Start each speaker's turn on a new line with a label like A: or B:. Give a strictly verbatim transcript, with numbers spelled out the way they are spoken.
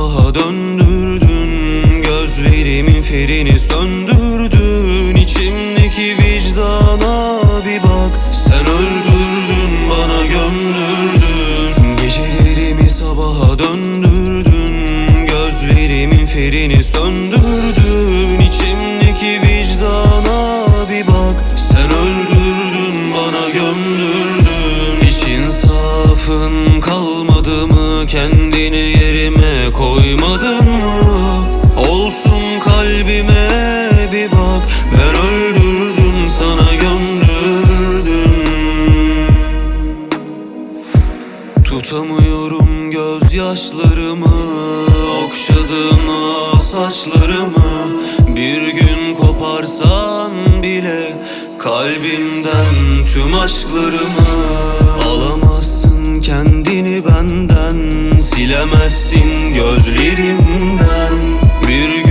A: sabaha döndürdün. Gözlerimin ferini söndürdün. İçimdeki vicdana bir bak. Sen öldürdün, bana gömdürdün. Gecelerimi sabaha döndürdün. Gözlerimin ferini söndürdün. İçimdeki vicdana bir bak. Sen öldürdün, bana gömdürdün. Hiç insafın kalmadı mı? Kendini yerime koymadın mı? Olsun kalbime bir bak. Ben öldürdüm, sana gömdürdüm. Tutamıyorum gözyaşlarımı, okşadın ah saçlarımı. Bir gün koparsan bile kalbimden tüm aşklarımı. Alamazsın kendini benden, silemezsin gözlerimden. Bir